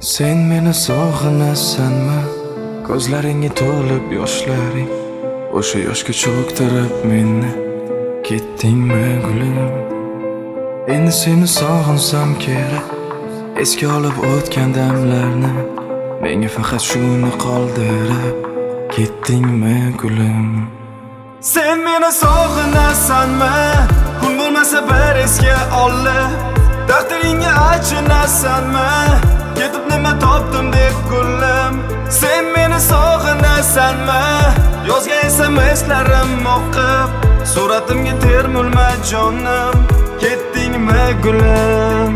Sen meni sog'inasanmi? Ko'zlaringga to'lib yoshlaring. O'sha yoshga cho'ktirib meni ketdingmi gulim? Endi seni sog'insam kerak. Eski olib o'tgan damlarni menga faqat shuni qoldirib ketdingmi gulim? Sen meni sog'inasanmi? Kun bo'lmasa bir esga olib taqdiringga achinasanmi? Ketib nima topdim deb gulim? Sen meni sog'inasanmi? Yozgan SMS'larim o'qib suratimga termulma jonim, ketdingmi gulim?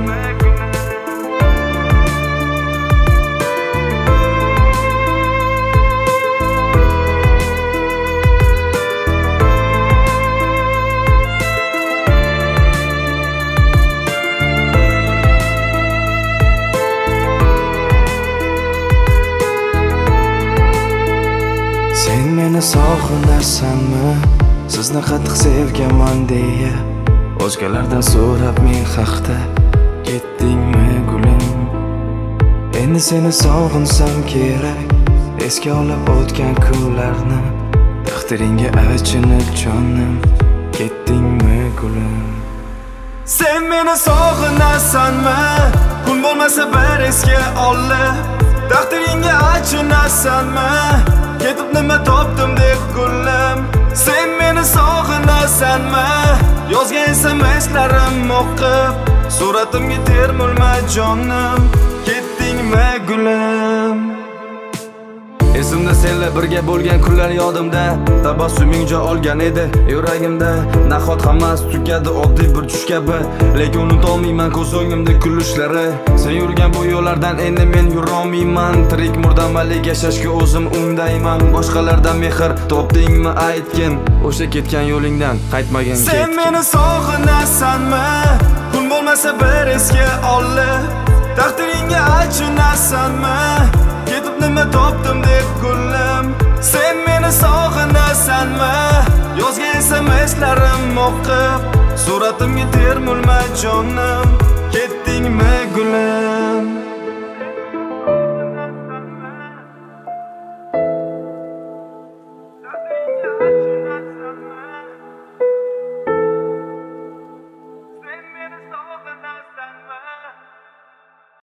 Sen meni sog'inasanmi? Sizni qattiq sevganman deya o'zgalardan so'rab men haqda ketdingmi gulim? Endi seni sog'insam kerak. Eski olib o'tgan kunlarni taqdiringga achinib jonim, ketdingmi gulim? Sen meni sog'inasanmi? Kun bo'lmasa bir esga olib taqdiringga achinasanmi? Ketib nima topdim deb gulim? Sen meni sog'inasanmi? Yozgan SMS'larim o'qib suratimga termulma jonim, ketdingmi gulim? Esimda senla birga bo'lgan kunlar yodimda, tabassuming joy olgan edi yuragimda. Nahot hammasi tugadi oddiy bir tush kabi, lekin unutolmayman ko'z o'ngimda kulishlari. Sen yurgan bu yo'llardan endi men yurolmayman. Tirik murdamalik yashashga o'zim undayman. Boshqalardan mehr topdingmi aytgin, o'sha ketgan yo'lingdan qaytmagin ketgin. Sen meni sog'inasanmi? Kun bo'lmasa bir esga olib taqdiringga achinasanmi? Ketib nima topdim deb gulim? Sen meni sog'inasanmi? Yozgan SMS'larim o'qib suratimga termulma jonim, ketdingmi gulim?